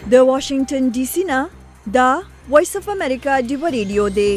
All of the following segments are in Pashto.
د واشنگټن ډي سي نه دا وایس اف امریکا ډیو ریډیو دی.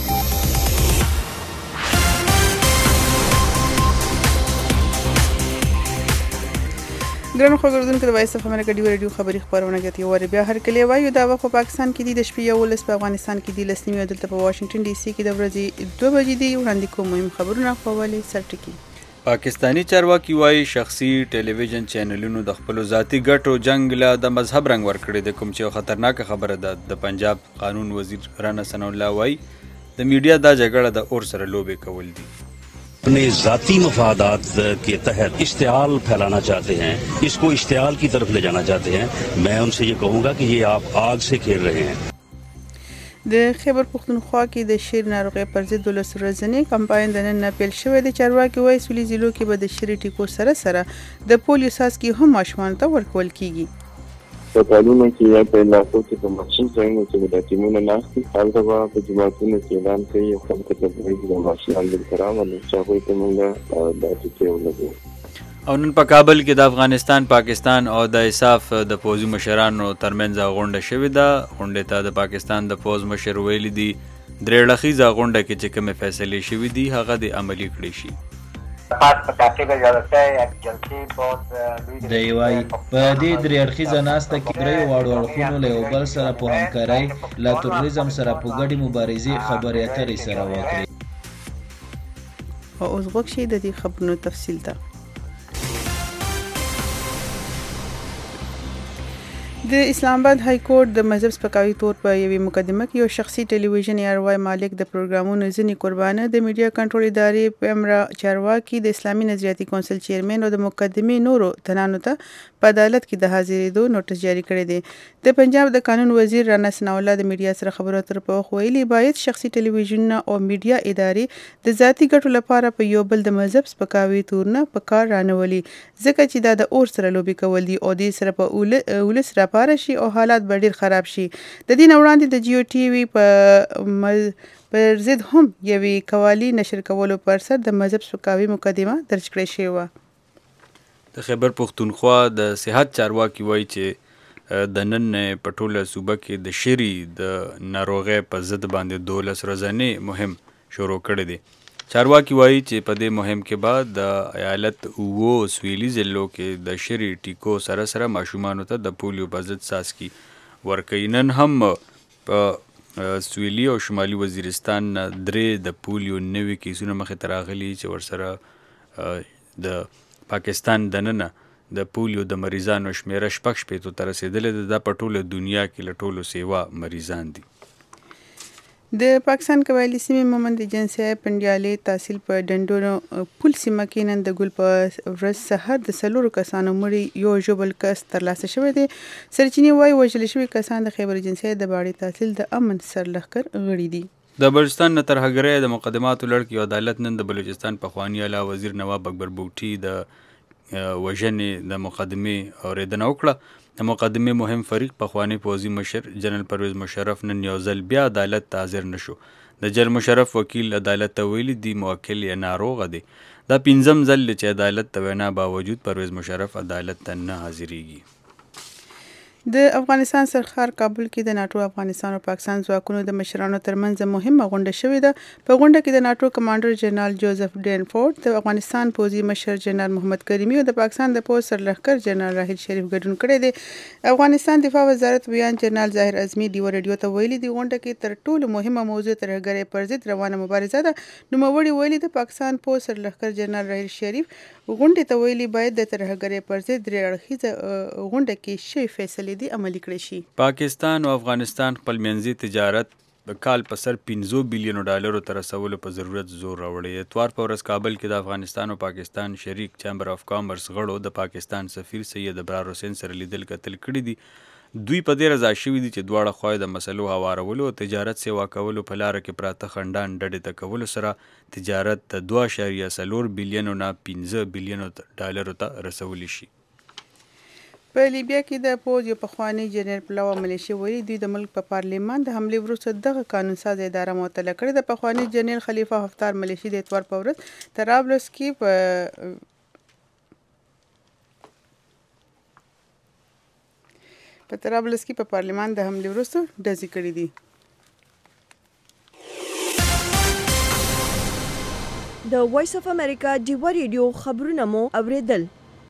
ګرانو خبردونکو د وایس اف امریکا ډیو ریډیو خبري خبرونه کوي او بیا هر کله وایو دا وخت په پاکستان کې د شپې 11 په افغانستان کې د لسنیو دلته په واشنگټن ډي سي کې د ورځې 2 بجې دی. وړاندې کوم مهم خبرونه خپلې سرټکی. پاکستانی چارواکي وایي شخصي ټلویزیون چینلونو د خپل ذاتي ګټو جنگ له د مذهب رنګ ورکړي د کوم چې خطرناک خبره ده. د پنجاب قانون وزیر رانا ثنا الله وایي د میډیا دا جګړه د اور سره لوبې کول دي. अपने ذاتی مفادات کے تحت اشتعال پھیلانا چاہتے ہیں, اس کو اشتعال کی طرف لے جانا چاہتے ہیں. میں ان سے یہ کہوں گا کہ یہ آپ آگ سے کھیل رہے ہیں. د خیبر پختونخوا کې د شیر ناروغي پر ضد د ورځنی کمپاین د نن پیل شوې د چارواکي وایي سولې ضلعو کې به د شری ټیکو سره د پولیو څاڅکي هم ماشومان ته ورکول کیږي. په کالونو کې یا په علاقو کې په ماشین ځایونو کې د ټیمونو ناستي هلته به په جوماتونو کې اعلان کوي او خلکو ته به د ماشینان د کرامل چې هغوی ته موږ دا ټیکې ولګوو. او نن په کابل کې د افغانستان پاکستان او د انصاف د پوځي مشرانو ترمنځ غونډه شوې ده. غونډې ته د پاکستان د پوځ مشر ویلي دي درې اړخیزه غونډه کې چې کومې فیصلې شوې دي هغه د عملي کړي شي. دی وايي په دې درې اړخیزه ناسته کې درې واړو اړخونو له یو بل سره په همکارۍ له تروریزم سره په ګډې مبارزې خبرې اترې سره وکړي. او اوس غوښ شي د دې خبرونو تفصیل ته. د اسلام آباد های کورټ د مذهب سپکاوي تور په یوې مقدمه کې یو شخصي ټلویزیون یاروای مالک د پروګرامونو ځینې قربانه د میډیا کنټرول ادارې پیمرا چارواکي د اسلامي نظریاتي کونسل چیرمن او د مقدمې نورو تنانو ته په عدالت کې د حاضرېدو نوټس جاری کړی دی. د پنجاب د قانون وزیر رانا ثنا الله د میډیا سره خبرو اترو په وخت ویلي باید شخصي ټلویزیونونه او میډیا ادارې د ذاتي ګټو لپاره په یو بل د مذهب سپکاوي تور نه په کار رانولي ځکه چې دا د اور سره لوبي کول دي او دې سره په ولس را شي او حالات به ډیر خراب شي. د دې وړاندې د جیو ټي وي پر ضد هم یوې قوالی نشر کولو پر سر د مذهب سپکاوي مقدمه درج کړې شوې وه. د خیبر پختونخوا د صحت چارواکي وایي چې د نن په ټوله صوبه کې د شری د ناروغۍ په ضد باندې 12 ورځنی مهم شروع کړی دی. چارواکي وایي چې په دې مهم کې بعد د ایالت اوو سویلي ضلعو کې د شری ټیکو سره ماشومانو ته د پولیو په ضد څاڅکي ورکوي. نن هم په سویلي او شمالي وزیرستان درې د پولیو نوي کیسونه مخې ته راغلي چې ورسره د پاکستان دننه د پولیو د مریضانو شمیره 6 ته رسیدلې ده. دا په ټوله دنیا کې له ټولو سیوا مریضان دي. د پاکستان قبایلی سیمې مومند جنسي پنډیالې تحصیل په ډنډونو پل سیمه کې نن د ګل په ورځ سحر د 4 کسانو مړي یو ژوبل کس ترلاسه شوی دی. سرچینې وایي وژل شوي کسان د خیبر جنسي د باړې تحصیل د امن سرلښکر غړي دي. د بلوچستان نه تر هګرۍ د مقدماتو لړ کې عدالت نن د بلوچستان پخوانی اعلی وزیر نواب اکبر بوټي د وژنې د مقدمې اورېدنه وکړه. د مقدمې مهم فریق پخوانی پوځي مشر جنرال پرویز مشرف نن یو ځل بیا عدالت ته حاضر نشو. د جنرال مشرف وکیل عدالت ته ویلي دی موکل یې ناروغه دی. دا 5م ځل چې عدالت ته وینا باوجود پرویز مشرف عدالت ته نه حاضریږي. د افغانستان سرخار کابل کې د ناتو افغانستان او پاکستان ځواکونو د مشرانو ترمنځ مهمه غونډه شوې ده. په غونډه کې د ناتو کمانډر جنرال جوزف ډینفورد، د افغانستان پوځي مشر جنرال محمد کریمي او د پاکستان د پوځ سرلښکر جنرال راحیل شریف ګډون کړی دی. افغانستان دفاع وزارت بیان جنرال ظاهر اعظمي ډیو ریډیو ته ویلي دی غونډه کې تر ټولو مهمه موضوع ترهګرۍ پر ضد روانه مبارزه ده. نوموړي ویلي د پاکستان پوځ سرلښکر جنرال راحیل شریف غونډې ته ویلي باید د ترهګرۍ پر ضد درې اړخیزه غونډه کې شوې فیصلې دي عملي کړي شي. پاکستان او افغانستان خپل منځي تجارت د کال په سر 15 بلیونو ډالرو ته رسولو په ضرورت زور راوړی. اتوار په ورځ کابل کې د افغانستان او پاکستان شریک چیمبر اف کامرس غړو د پاکستان سفیر سید ابرار حسین سره لیدل کتل کړي دي. دوی په دې رضا شوي دي چې دواړه خواې د مسلو هوارولو او تجارت سیوا کولو په لاره کې پراته خنډان ډډې ته کولو سره تجارت د 2.4 بلیونو نه 15 بلیونو ډالرو ته رسولی شي. په لیبیا کې د پوځ یو پخوانی جنرال پلاوا ملیشیا ویلي دوی د ملک په پارلیمان د حملې وروسته دغه قانون ساز اداره معطله کړې ده. پخوانی جنرال خلیفه حفتار ملیشیا د اتوار په ورځ طرابلس کې په طرابلس کې په پارلمان د حملې وروسته ډزې کړې دي. د وایس اف امریکا ډیوا ریډیو خبرونه مو اوریدل.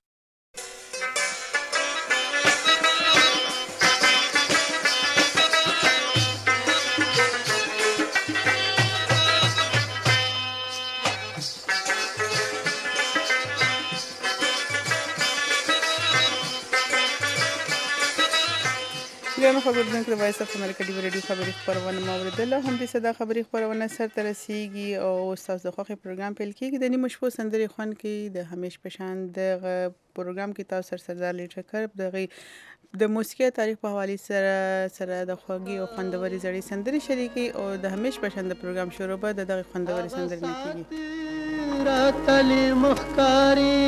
ګرانو خبرونکو د وایس اف امریکا ډیوا ریډیو خبري خبرونه مو اوریدل. هم دې صدا خبري خبرونه سره رسیږي او تاسو د خوخي پروګرام پیل کیږي. د نیمه شپو سندري خوان کې د همیش پشان د پروګرام کې تاسو سردار لیټکر د موسیقي تاریخ په حواله سره د خوږی او خوندوري زړې سندري شریکي او د همیش پشان د پروګرام شروع به دغه خوندوري سندري نه کیږي. راتلی مخکاری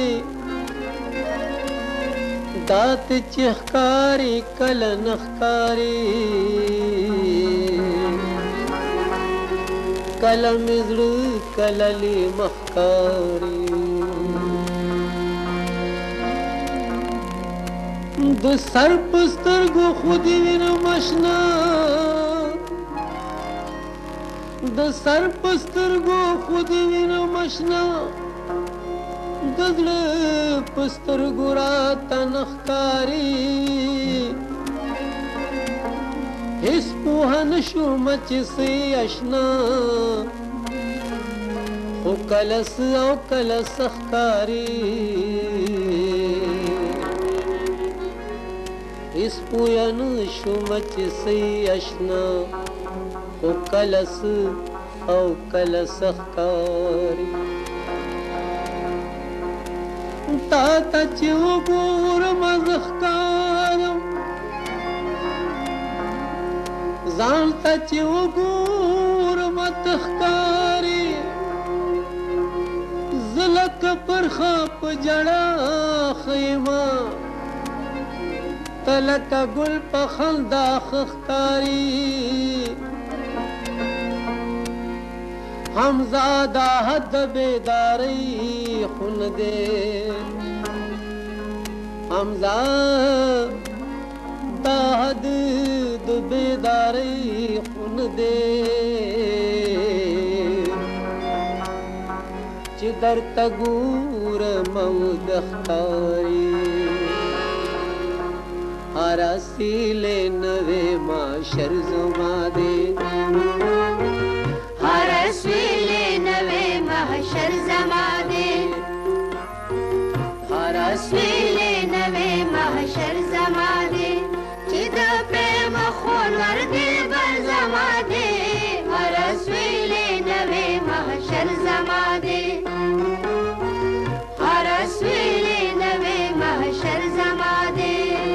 دات چخکاری کل نخکاری کل مزړو کللی مخکاری د سر پسترګو خودی وینم آشنا د سر پسترګو خودی وینم آشنا دزړه پسترګو راته نخکاری هیڅ پوه نشوم چې څه اشنا خو کله څه او کله څه ښکاري هیڅ پوه نشوم چې څه اشنا خو کله څه او کله څه ښکاري تا ته چې وګورم زه ښکارم ځان ته چې وګورم ته ښکارې زه لکه پرخه په ژړا ښیمه ته لکه ګل په خندا ښه ښکاري همزاده حد بیداری خون دے همزاده حد بیداری خون دے چې درته ګورم او د ښکاري هر اصیلې نوې معاشر زما دی هر اسویلې نوې محشر زما دی هر اسویلې نوې محشر زما دی چې د پرېم خون ور دلبر زما دی هر اسویلې نوې محشر زما دی هر اسویلې نوې محشر زما دی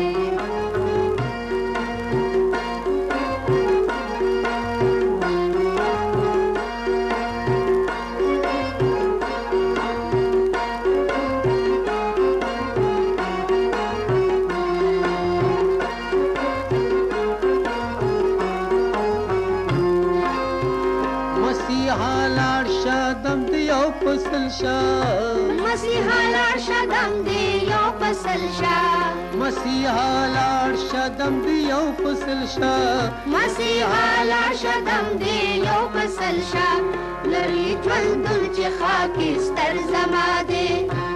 مسیحا لاړ شدم دی یو فصل شا مسیحا لاړ شدم دی یو فصل شا مسیحا لاړ شدم دی یو فصل شا لری ژوندون چې خاکي ستر زما دی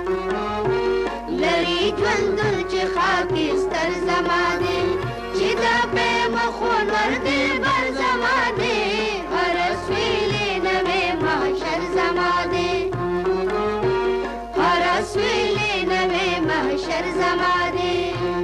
لری ژوندون چې خاکي ستر زما دی چې دا په مخون ور دی بر زما دی هر سویلې نوې محشر زما دی سویلې نوې محشر زما دی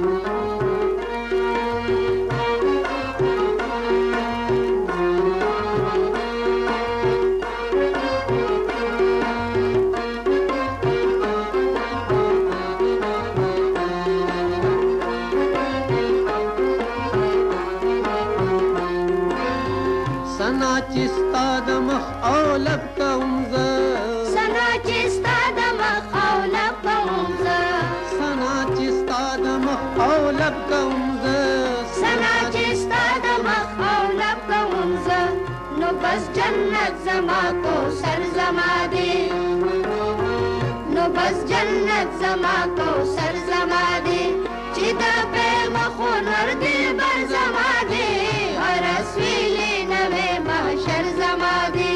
سنا چې ستا د مخ او لب کوم زه سنا چې ستا د مخ او لب کوم زه سنا چې ستا د مخ او لب کوم زه سنا چې ستا د مخ او لب کوم زه نو بس جنت زما کو سر زما دی نو بس جنت زما کو سر زما دی چې د پرېم خون ور دې بر زما دی هر سویلې نوې محشر زما دی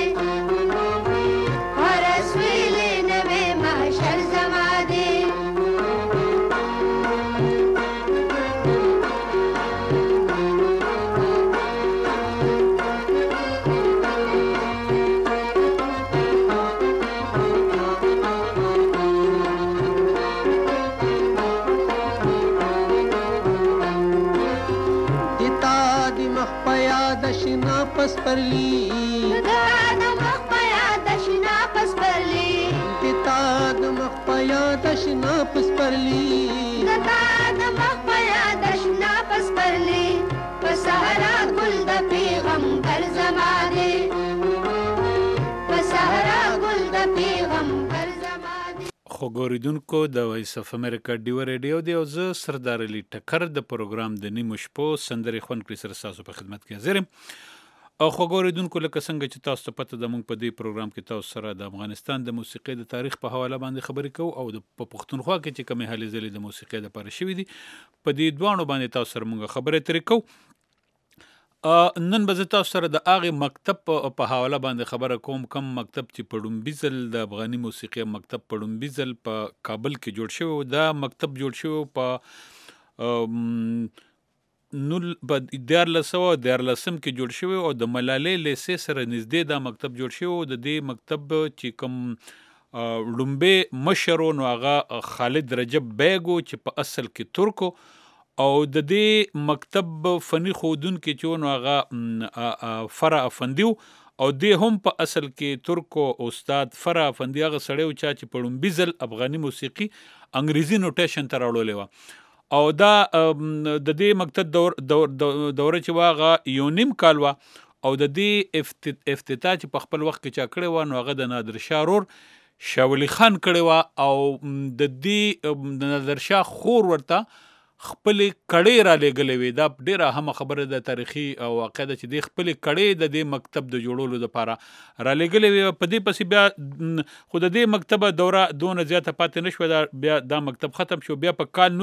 هر سویلې نوې محشر زما دی پس پرلی دا د مخ په یاد شنا پس پرلی تا د مخ په یاد شنا پس پرلی دا د مخ په یاد شنا پس پرلی په صحرا ګل د پیغمبر زما دی په صحرا ګل د پیغمبر زما دی. خو ګوریدونکو د وایس اف امریکا ډیو ریډیو دی او زه سردار علي ټکر د پروګرام د نیمو شپو سندرې خوند کړي سره ستاسو په خدمت کې حاضر یم. او خو ګوریدونکو لکه څنګه چې تاسو ته پته د موږ په دې پروګرام کې تاسو سره د افغانستان د موسیقۍ د تاریخ په حواله باندې خبرې کوو او د په پښتونخوا کې چې کومې هلې ځلې د موسیقۍ لپاره شوي دي په دې دواړو باندې تاسو سره موږ خبرې ترې کوو. نن به زه تاسو سره د هغې مکتب په حواله باندې خبره کوم کم مکتب چې په لومبي ځل د افغاني موسیقۍ مکتب په لومبي ځل په کابل کې جوړ شوی و. دا مکتب جوړ شوی په 1413 کې جوړ شوی او د ملالۍ لیسې سره نږدې دا مکتب جوړ شوی او د دې مکتب چې کوم لومبي مشر و نو هغه خالد رجب بیګ و چې په اصل کې ترک او د دې مکتب فني ښودونکی چې و نو هغه فرع افندي او دې هم په اصل کې ترکو استاد فرع افندي هغه سړی و چې په لومبي ځل افغاني موسیقي انګریزي نوټیشن ته راوړلې وه او دا د دې مکتب دوره چې واغه یو نیم کال وه او د دې افتتاح چې په خپل وخت کې چا کړې وه نو هغه د نادر شاه رور شاه ولي خان کړې وه او د دې د نادر شاه خور ورته خپلې کړې را لېږلې وې. دا ډېره اهمه خبره ده تاریخي واقع ده چې دې خپلې کړې د دې مکتب د جوړولو دپاره را لېږلې وې. په دې پسې بیا خو د دې مکتبه دوره دونه زیاته پاتې نه شوه. بیا دا مکتب ختم شو. بیا په کال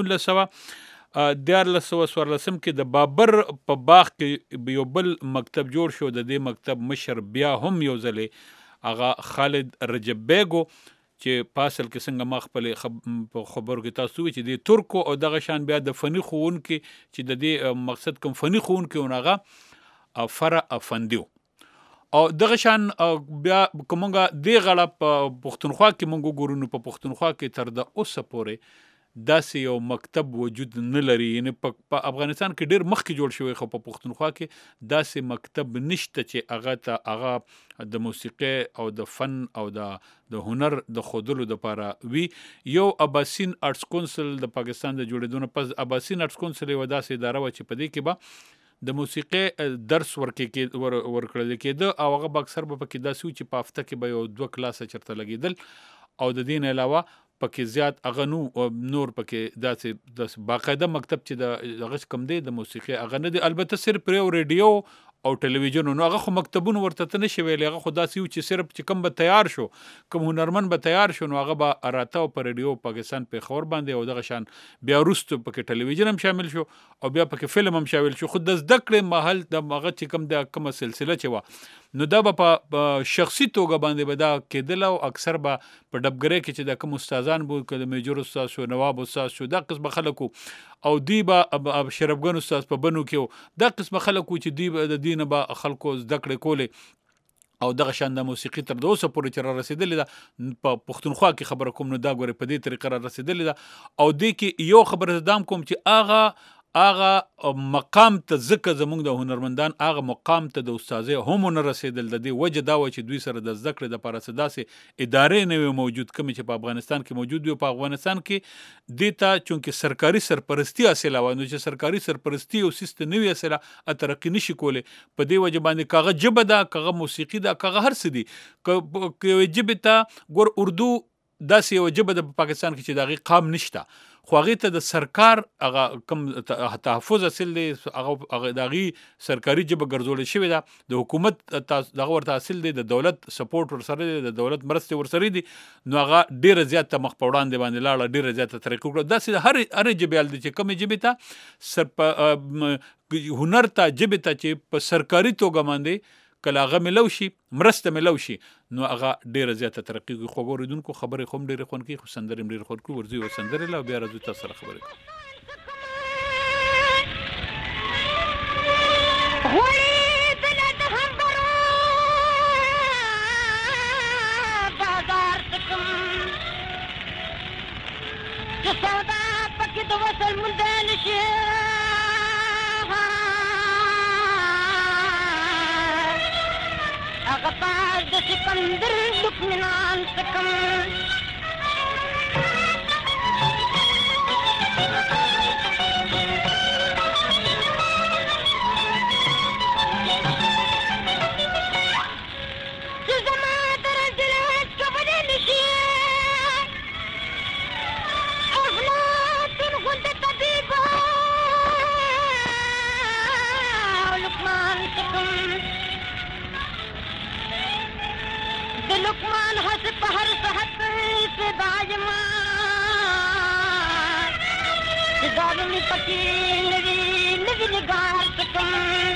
1914 کې د بابر په باغ کې یو بل مکتب جوړ شو. د دې مکتب مشر بیا هم یو ځلې هغه خالد رجب بیګ چې په اصل کې څنګه ما خپل خبرو کې تاسو وی چې د ترکو او دغه شان بیا د فني ښوونکي چې د دې مقصد کوم فني ښوونکي و هغه فرع افندي او دغه شان بیا کومه دې غړه په پښتونخوا کې مونږ ګورو نو په پښتونخوا کې تر د اوسه پورې داسې یو مکتب وجود نه لري. یعنی په افغانستان کې ډېر مخکې جوړ شوی خو په پښتونخوا کې داسې مکتب نشته چې هغه د موسیقۍ او د فن او د هنر د ښودلو دپاره وي. یو اباسین آرټس کونسل د پاکستان د جوړېدو نه پس اباسین آرټس کونسل یوه داسې اداره وه چې په دې کې به د موسیقۍ درس ورکړل کېده او هغه به اکثر به پکې داسې و چې په هفته کې به یو 2 کلاسه چېرته لګېدل او د دې نه علاوه پکې زیات هغه نور پکې داسې باقاعده مکتب چې د هغه کم دی د موسیقۍ هغه نه دی. البته صرف پر یو ریډیو او ټلویزیون نو هغه خو مکتبونه ورته ته نشي ویلی. هغه خو داسې و چې صرف چې کم به تیار شو کوم هنرمند به تیار شو نو هغه به راته او په ریډیو پاکستان پېښور باندې او دغه شان بیا وروسته پکې ټلویزیون هم شامل شو او بیا پکې فلم هم شامل شو. خو د زده کړې محل د هغه چې کوم د کومه سلسله چې وه نو دا به په شخصي توګه باندې به دا کېدل او اکثر به په ډبګرۍ کې چې د کوم استادان بو که د میجر استاد شو نواب استاد شو دا قسمه خلک او دی به شرفګن استاد په بنو کې دا قسمه خلک چې دی به د دې نه به خلکو زده کړې کولې او دغه شان د موسیقي تر اوسه پورې چې را رسېدلې ده په پښتونخوا کې خبره کوم نو دا ګورې په دې طریقه را رسېدلې ده او دې کې یو خبره دام کوم چې هغه مقام ته ځکه زموږ د هنرمندان هغه مقام ته د استازۍ هم نه رسېدل. د دې وجه دا وه چې دوی سره د زده کړې دپاره څه داسې ادارې نه وي موجود کومې چې په افغانستان کې موجود وي. په افغانستان کې دې ته چونکې سرکاري سرپرستي حاصله وه نو چې سرکاري سرپرستي او سیسته نه وي حاصله ترقي نشي کولی. په دې وجه باندې که هغه ژبه ده که هغه موسیقي ده که هغه هر څه دي که یوې ژبې ته ګور اردو داسې یو ژبه د پاکستان کې چې د هغې قام نشته، خو هغې ته د سرکار هغه کوم تحفظ حاصل دی، هغه د هغې سرکاري ژبه ګرځولې شوې ده، د حکومت دغه ورته حاصل دی، د دولت سپورټ ورسره دی، د دولت مرستې ورسره دي، نو هغه ډېره زیاته مخ په وړاندې باندې لاړه، ډېره زیاته ترقي وکړه. داسې د هرې ژبې حال دی چې کومې ژبې ته هنر ته، ژبې ته چې په سرکاري توګه باندې کله هغه ملو شي، مرسته ملو شي، نو هغه ډېره زیاته ترقي کوي. خو اورېدونکو خبرې خو هم ډېرې خوند کوي، خو سندرې هم ډېرې خوند کوي. ورځو یوه سندرې له او بیا راځو تاسو سره خبرې کوو. سکندر لکمنان سکم لقمان حسب هر صحت سے داجمان ظالمی پکی نوی نگار سکم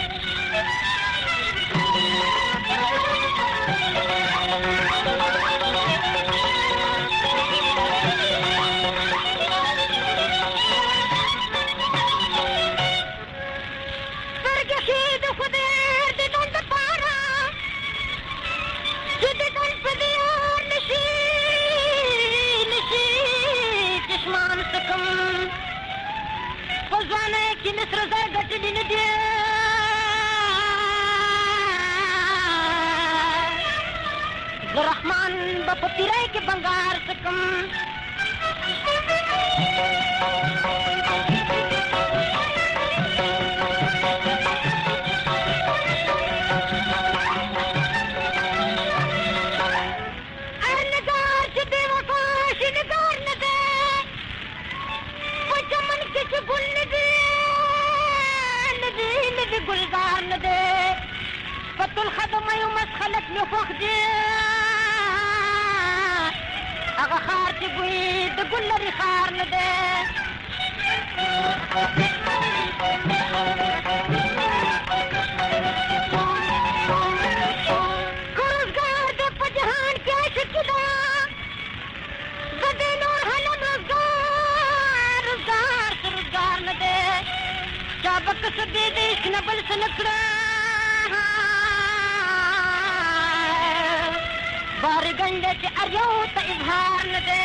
رحمان بپتیرے کے بنگار سکم گلزار نہ دے فت الخدم یوم خلق نفخ دے اغا خار کی بوئی د گل لري خار نہ دے روزگار دے پجہان کے شکدا بدے نور حلم روزگار نہ دے چابک سدی دیش نبل سنکڑا بار گنڈے کے اریو تا اظہار نہ دے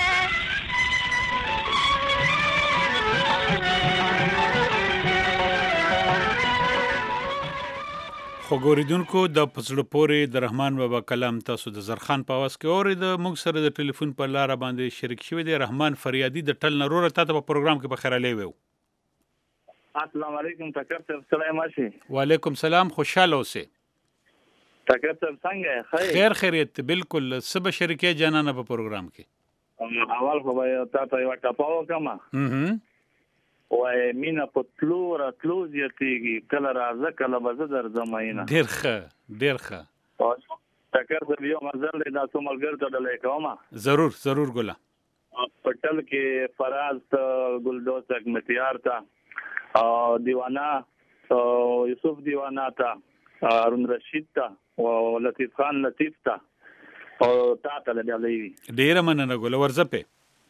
خو ګوریدونکو د پسړه پورې د رحمان بابا کلام تاسو د زرخان په اواز کې اورئ. د موږ سره د ټلیفون په لاره باندې شریک شوی دی رحمان فریادي د ټل نروره. تاسو په پروګرام کې بخیر علی وو. السلام علیکم تکر صاحب، سلام علیکم. وعلیکم سلام، خوشاله اوسئ. تکر صاحب څنګه خیر خیریت؟ بالکل. سب شریکه جانانه په پروګرام کې اول خو به تاسو یو ټاپاو کما وای مینا په تلو راتلو زیاتېږي، کله راځه کله به زه درځم. ډېر ښه تکر صاحب یو مزل دی دا څو ملګرو ته ډالۍ کوم. ضرور ګله. پټل کې فراز ته، ګلدوز اکمتیار ته، دیوانا یوسف دیوانا ته، هارون رشید ته او لطیف خان لطیف ته او تا ته ډالۍ وي. ډېره مننه ګله. ورځپې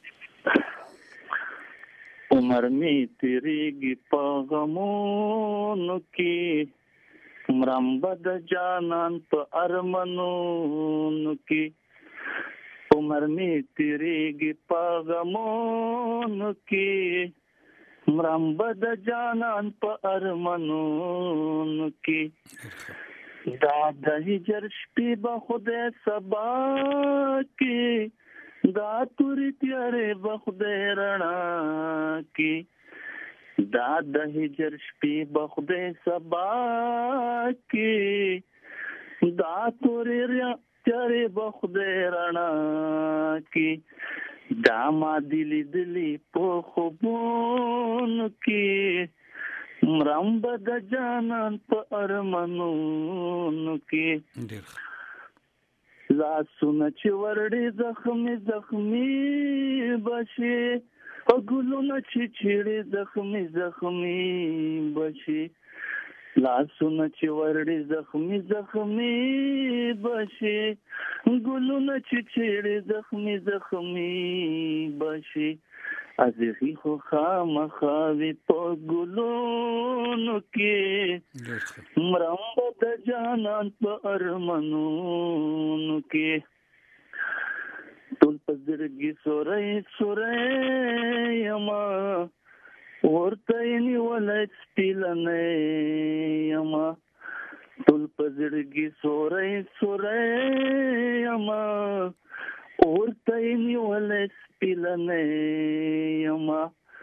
عمر می تیریږي په غمونو کې، مرم بد جانان په ارمنونو کې. عمر می تیریږي په غمونو کې، مرم بد جانان په ارمنونو کې. دا د هجر شپې به خدای سبا کې، دا تورې تیارې به خدای رڼا کې. دا د هجر شپې به خدای سبا کې، دا تورې تیارې به خدای رڼا کې دا ما دي لیدلي په خوبونو کې مرم به د جانان په ارمانونو کې لاسونه چې ورډې زخمي زخمي بشي په ګلونه چې چیړې زخمي زخمي بشي لاسونه چې ورډې زخمي زخمي بشي ګلونه چې چیړې زخمي زخمي بشي ازغي خو خامخاوي په ګلونو کې مرم به د جانان په ارمانونو کې ټول په زړګي سورې سورې یما ورته نیولای سپیلنې یما ټول په زړګي سورې سورې یما ورته نیولای سپیلنې یما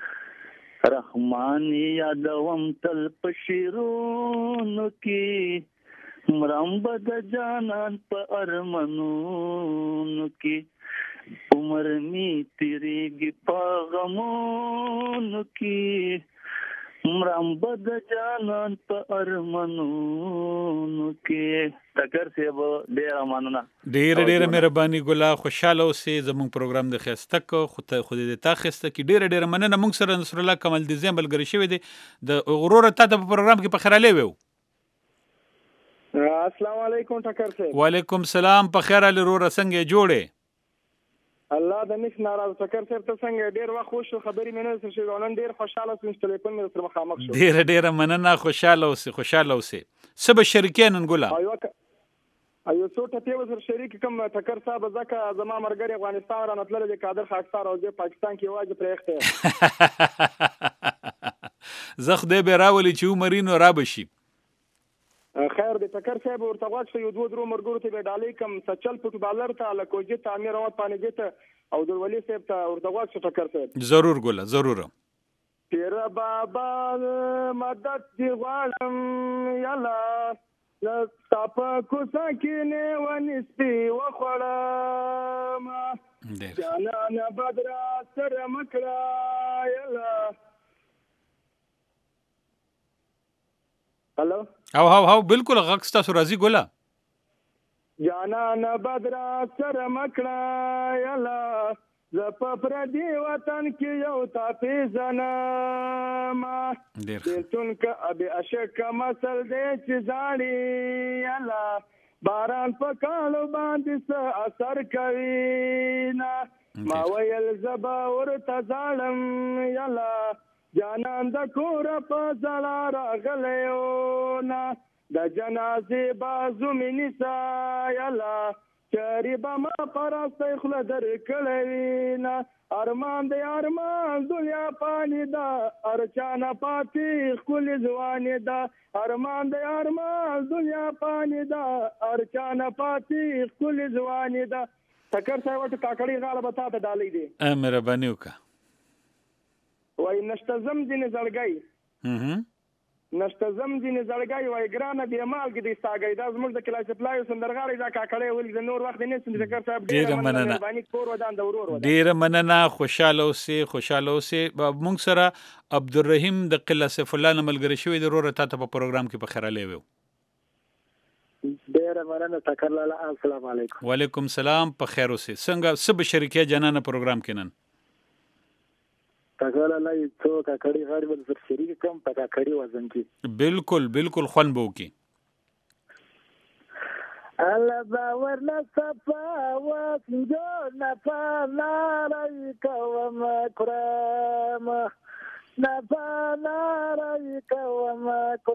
رحمان یادوم تل په شیرونو کې مرم به د جانان په ارمانونو کې عمر می تیریږي په غمونو کې مرم به د جانان په ارمانونو کې ټکر صاحب ډېره مننه ډېره مهرباني ګله خوشاله اوسې زموږ پروګرام د ښایسته کو خو دې تا ښایسته کې ډېره مننه موږ سره نصر الله کمال دیزی ملګری شوی دی د وروره تا ته په پروګرام کې په خیرالی ویو السلام علیکم ټکر صاحب وعلیکم سلام په خیر علي وروره څنګه جوړې الله د نش ناراض ټکر صاحب ته څنګه ډېر وخت خوش خبرې مې نه سره شوې نن ډېر خوشاله سم چې ټلیفون مې سره مخامخ شو ډېره مننه خوشاله اوسې سبا شریکین ګولا ایو څو ټپې وسر شریک کوم ټکر صاحب ځکه زما مرګري افغانستان را نتلل د قادر خاکسار او د پاکستان کې واجب پرېخته زخ دې به راولي چې عمرینو را بشي خیر د ټکر صاحب ورته واښه یو دوه درو مرګورو ته به ډالې کم سچل فوټبالر ته لکوجه تعمیر او پانګه ته او د ولی صاحب ته ورته واښه ټکر صاحب ضرور ګولا ضرور پیر بابا مدد دی غالم یلا لطاپ کو سکینه ونسپی وخړم جانا بدر سر مکړه یلا هلو هاو بالکل غږ ستاسو راځي ګولا جانا بدر سر مکړه یلا زپ پر دی وطن کې یو تا پیژنما دلتون ک ابي اشک مسل دې چې ځاړي یلا باران په کالو باندې څه اثر کوي نا ما ویل زبا ورته ځالم یلا جانان د کور په ځلا راغلیو نا د جنازې بازو مې نسا یلا چری با ما پرسته خله در کړی ارمان دی ارمان دنیا پانی دا ارچانا پاتی خل ځواني دا ارمان دی ارمان دنیا پانی دا ارچانا پاتی خل ځواني دا ټکر ځای وټ کاکړی غاله بتا ته ډالې دي مهرباني وکړه وای نشتزم دین زړګي نشتزم دین زړګي وای ګرانه دی مال کې د ساګي دا زموږ د کلاس پلای سندرغاړي دا کاکړی ول د نور وخت نه سند ذکر صاحب ډیره مننه ډیره مننه خوشاله اوسې موږ سره عبدالرحیم د قله سیف الله ملګری شوی د روره تاسو په پروګرام کې په خیرالی وو ډیره مننه تکر لاله السلام علیکم وعلیکم سلام په خیر اوسې څنګه سب شریکه جنانه پروګرام کې نن تاګاله لای څو کاکړی غاړي ول سر شریک کم په کاکړی وزن کې بالکل خوان بو کې الله باور نه صفا وسنجو نه پالای کوم کرام نه پالای کوم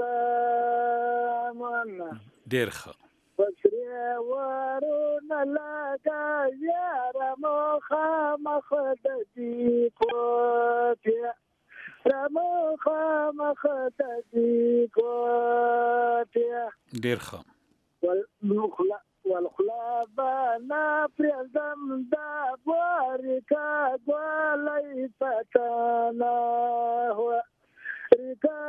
کرام ډیر ښه بشری ورونه لگا یار مخامخ د دې کوټه مخامخ د دې کوټه ډیر ښه والخلا بنا پرزم دا ورکا ګولای پتانا هو رکا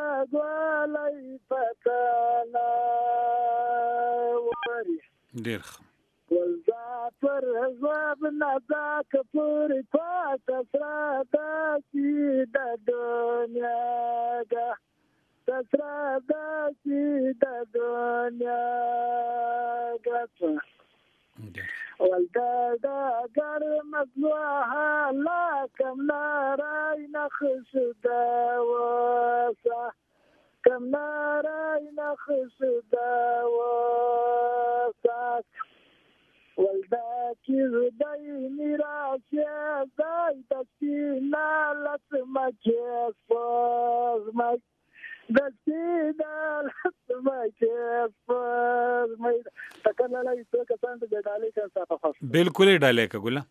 ګولای پتانا ډیر ښه ولدا پر غضب نازک پر پات سرا داسی د دنیا گا سرا داسی د دنیا گا ولدا دا گر مزوها لا کم نارای نخش داوسا کم نارای نخش داوسا ولدا کی زدای میراث زای دسینا لسمکه فازمک دسینا لسمکه فازمک تکلا لای تو کسان ته ډالې کا صفه بالکل ډالې کا ګولا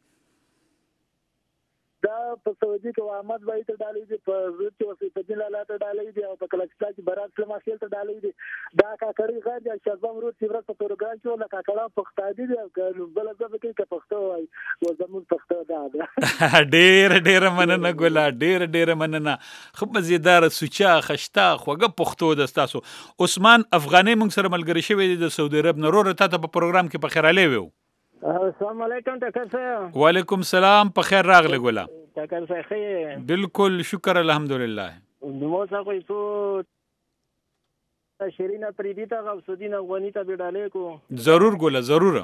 دا په سعودي کې احمد بھائی ته ډالې دي په زوت او په دې لاله ته ډالې دي او په کلکستا کې برات سلام خپل ته ډالې دي دا کاکړي غږ د شزم روت چې ورته پروګرام کې ولا کاکړه پښتادي دي او بل ځکه کې پښتو وای او زموږ پښتو دا ډېر مننه ګولا ډېر مننه خو مزیدار سوچا خشتا خوګه پښتو د تاسو عثمان افغاني موږ سره ملګری شوی د سعودي عرب نورو ته په پروګرام کې په خیر علي وو السلام علیکم ټکر صاحب وعلیکم السلام په خیر راغله ګولا ټکر صاحب خیر بالکل شکر الحمدلله نو څنګه کوئی شیرین پریدی تا غوثالدین افغانی ته بیډاله کو ضرور ګولا ضرور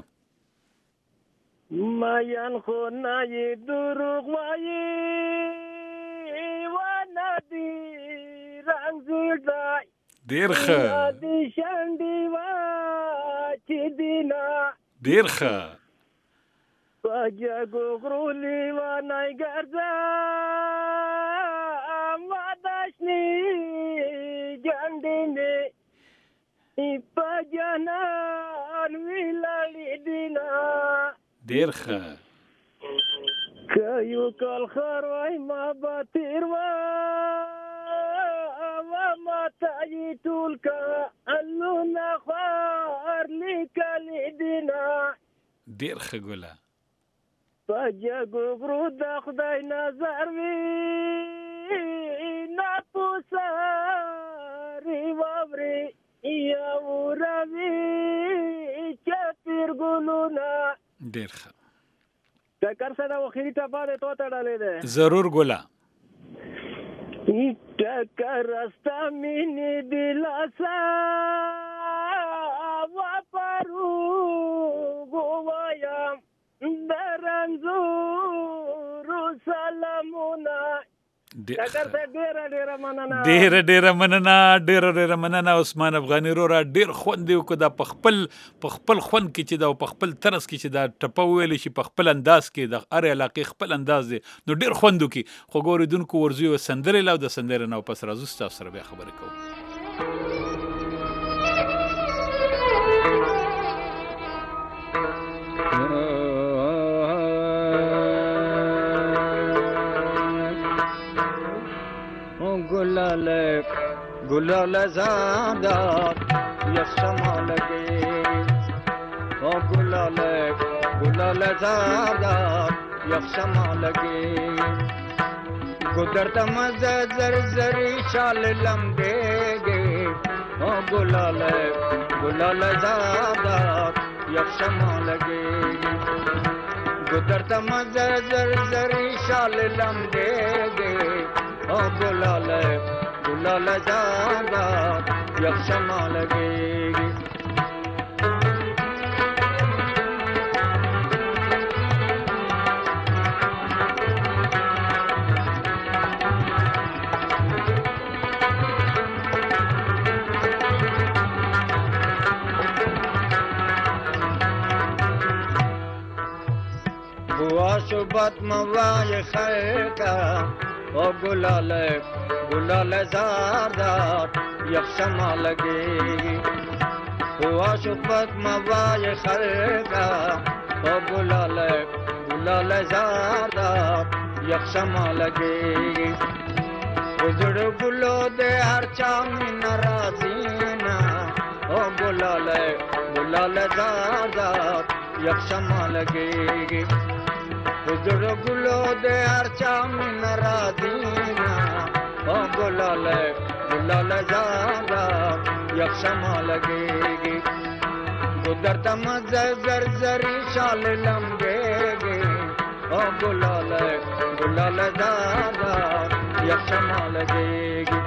مایان خو نه دروغ وایي و ندی رنگ زړای ډیر ښه دي شاندي وا چې دینا ډیر ښه پاجا غغرولی و نای ګرځا ماداشنی ګاندینه پاجانان ویلړی دینا ډیر ښه کایو کال خروای ما باتیر وا ما تای ټول کا الله خار لیکل دینا ډیر ښه ګولا پاجا ګورو د خدای نظر وی نا پوساری ووري یا وروي چپیر ګلونا ډیر ښه ټکر سره وخیری ته پاره تو ته ډالې ده ضرور ګولا ټکر استا مینه دلاسا وا پرو ګوایا درنزور سلامونه ټکر ته ډیر مننه عثمان افغاني رورا ډیر خوند یو کو دا په خپل خوند کې چې دا په خپل ترس کې چې دا ټپه ویل شي په خپل انداز کې د هر علاقې خپل انداز دی نو ډیر خوند کی خو ګوریدونکو ورزوي و سندره لاو د سندره نو پس راځو تاسو سره بیا خبرې کوو گلال زادات یخشما لگے او گلال زادات یخشما لگے گدرتم زر شال لمبے گے او گلال زادات یخشما لگے گدرتم زر شال لمبے گے او گلال زادات یخشما لگے گی ہوا شبت موای خیر کا او گلال زادات یخشما لگے گی ہوا شبت موای خیر کا او گلال زادات یخشما لگے گی گزر گلو دے ہر چامی ناراضینا او گلال زادات یخشما لگے گی گزر گلو دے ہر چامی ناراضینا او گلال زادات یخشما لگے گی गुदरता मज़र जर जरी शाल लंबेगे ओ गुलाल दादा यक्षमा लगेगी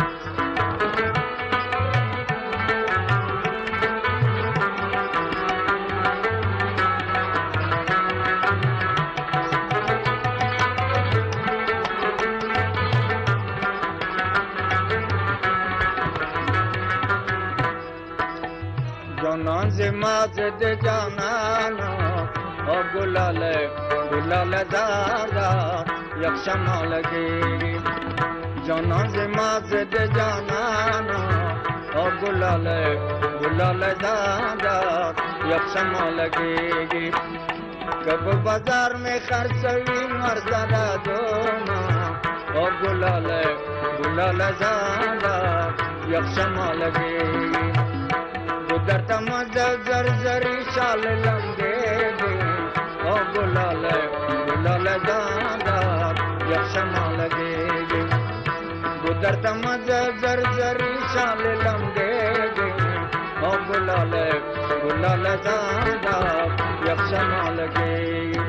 माज़द जानाना ओ गुलाल दादा यक्षमा लगेगी जाना से माज़द जानाना ओ गुलाल दादा यक्षमा लगेगी कब बाजार में खर्चवी मर्दाना दोना ओ गुलाल दादा यक्षमा लगेगी गुदरता मज़र जर जरी शाल लंबेगे ओ गुलाल दादा यक्षमा लगेगी गुदरता मज़र जर जरी शाल लंबेगे ओ गुलाल दादा यक्षमा लगेगी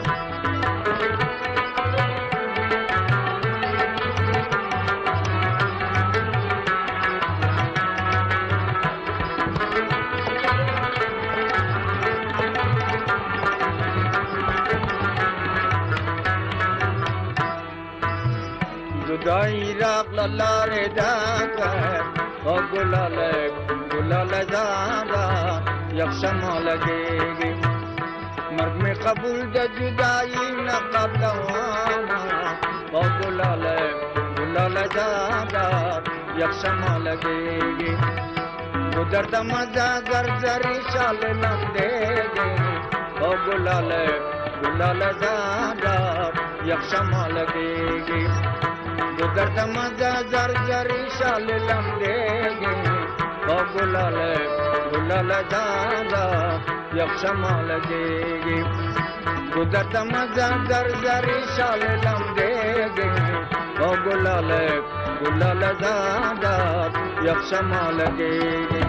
जुदाई राग लल्लारे दाकर ओ गुलाल दादा यक्षमा लगेगी मर्द में कबूल द जुदाई न कदवाना ओ गुलाल दादा यक्षमा लगेगी गुदरत मजा जरी शाल लंबेगे ओ गुलाल दादा यक्षमा लगेगी गुदरत मजा जरी शाल लंबेगे ओ गुलाल दादा यक्षमा लगेगी गुदरत मजा जरी शाल लंबेगे ओ गुलाल दादा यक्षमा लगेगी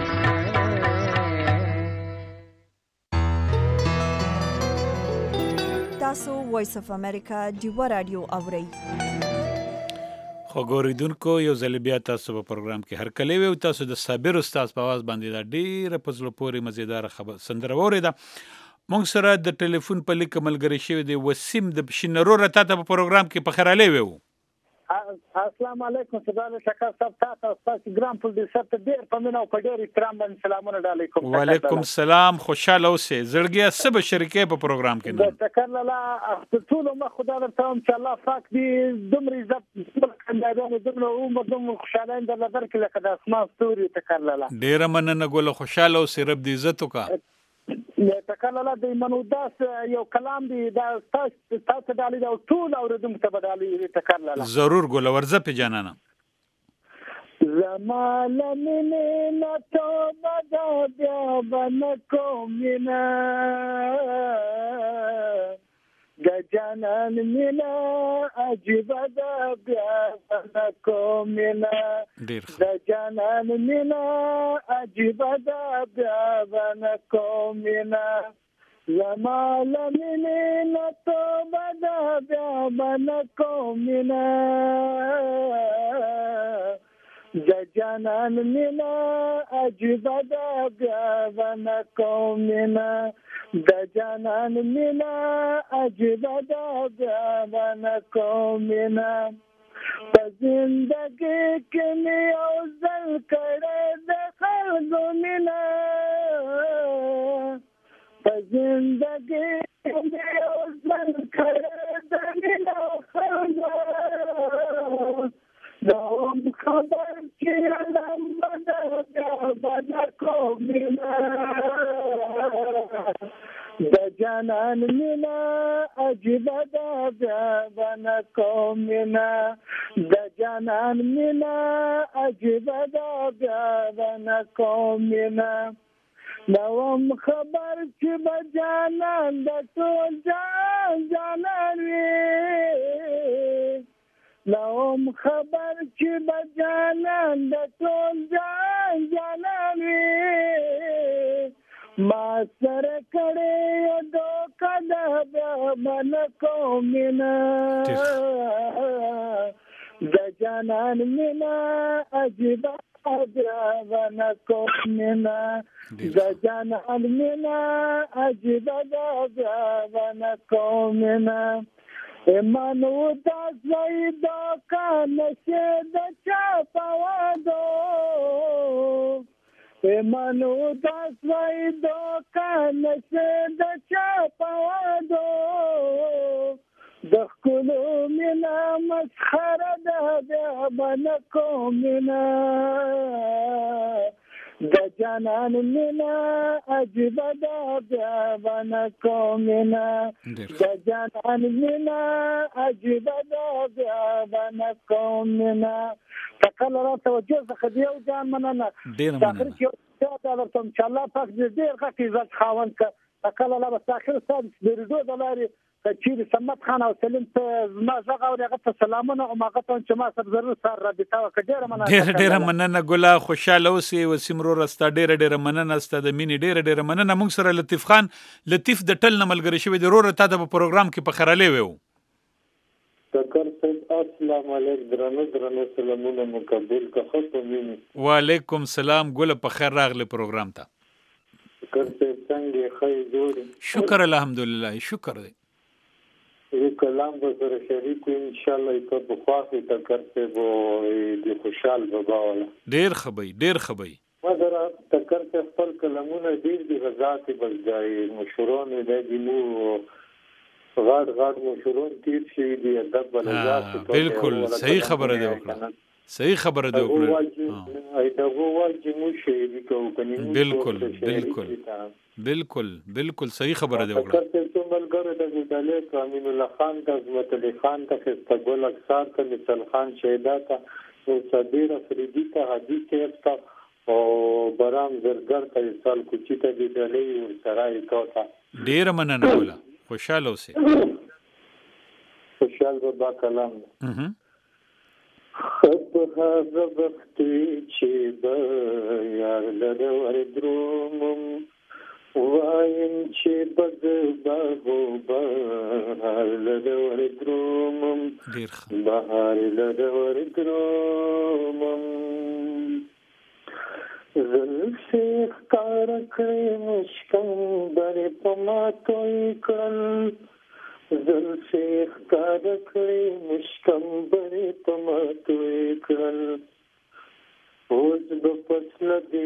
تاسو وایس اف امریکا دیوا رادیو اورئ خو ګوریدونکو یو ځل بیا تاسو په پروګرام کې هر کله وي تاسو د صابر استاد په आवाज باندې دا ډیره په زړه پورې مزیدار خبر سندره وریده موږ سره د ټلیفون په لیک ملګری شوی دی وسیم د شینرو رته په پروګرام کې په خراله وي السلام علیکم سبحان شکر صاحب تاسو ګرام پروډوسر ته ډیر په مینه او په ډیر احترام باندې سلامونه علیکم وعلیکم السلام خوشاله اوسئ زړګیا سب شریکې په پروګرام کې نه تکر لاله ټول ما خدا درته ان شاء الله پاک دې دمر عزت کندادانو دمر عمر دم خوشاله اند الله درک لکه د اسمان ستوري تکر لاله ډیر مننه ګول خوشاله اوسئ رب دې عزت وکړه تکر لاله د منوداس یو کلام دی دا تاسو دالي دا ټول اوردم ته بدالي تکر لاله ضرور ګول ورزه په جانانه زمان من تو بدا بیا بنکو مینا د جانان مینا عجیب دا بیا بنکو مینا د جانان مینا عجیب دا بیا بنکو مینا زمان من تو بدا بیا بنکو مینا د جانان مینا عجیب دا بیا بنکو مینا د جانان مینا عجیب دا بیا بنکو مینا په زندګي کې مې یو ځل کړې د خلکو مینا په زندګي کې مې یو ځل کړې د مینا خلکو نام خبر که علم بنا کو مینا د جانان مینا عجیب دا بنا کو مینا د جانان مینا عجیب دا بنا کو مینا نوم خبر چې بجانان د ټول جانان وي نوم خبر چې بجانان د ټول جانان وي ما سره کړې دوکه د بیا من کومنا د جانان مینا عجیب بیا من کومنا د جانان مینا عجیب بیا من کومنا ایمانو داس وای دوکه نشه د چا پوادو ایمانو داس وای دوکه نشه د چا پوادو د ښکلو مینا مسخره ده بیا به نه کومنا د جانان مینا عجیبه ده بیا به نه کومنا د جانان مینا عجیبه ده بیا به نه کومنا تکله را توجه څخه دیو جان مننه ډېره مننه درته ان شاء الله پاک دې ډېر غټ عزت خاوند که تکله لا به تاخیر سات د ریډیو د لارې چیرې سمت خان او سلیم ته زما غږ اوري هغه ته سلامونه او هغه ته چې ما سره ضرور سره رابطه وکړه ډېره مننه ګله خوشاله اوسې وسیم ورور ستا ډېره مننه ستا د مینې ډېره مننه موږ سره لطیف خان لطیف د ټل نه ملګری شوی دی ورور تا د پروګرام کې په خراله ویو تکر صاحب السلام علیکم درنو سلامونه مقبول که خطو مینی وعلیکم سلام ګله په خیر راغلی پروګرام ته تکر صاحب څنګه خی جوړ شکر الحمدلله شکر دی یو کلام به سره شریک ان شاء الله په بخواخي تکر صاحب د خوشحال بابا ولا ډېر خبي مگر تکر صاحب خپل کلمونه ډېر دي غزا کې بلځای مشورون د مو غاړ مشورون تیر شي دی ادب بلځات بالکل صحیح خبره دی وکړه صحیح خبره دی وکړه ایتاغو واجی مو شي دی کو کني بالکل صحیح خبره دی وکړه کته ملګری د ګډاله کامل الله خان د عظمت علي خان ته استقبال اکثر ته مثال خان شهدا ته او صدیر افریدی ته حدیث ته او برام زرګر ته سال کوچی ته د ډلې ور سره کوتا ډیر مننه ولا خوشاله اوسې خوشاله بابا کلام خب هغه وخت چې به یار لره ور دروم وایم چې بغو بهار لره ور دروم بهار لره ور دروم زلفې ښکار کړې مشکم برې په ماتوی کړل زلفې ښکار کړې مشکم برې په ماتوی کړل اوس به فصل دی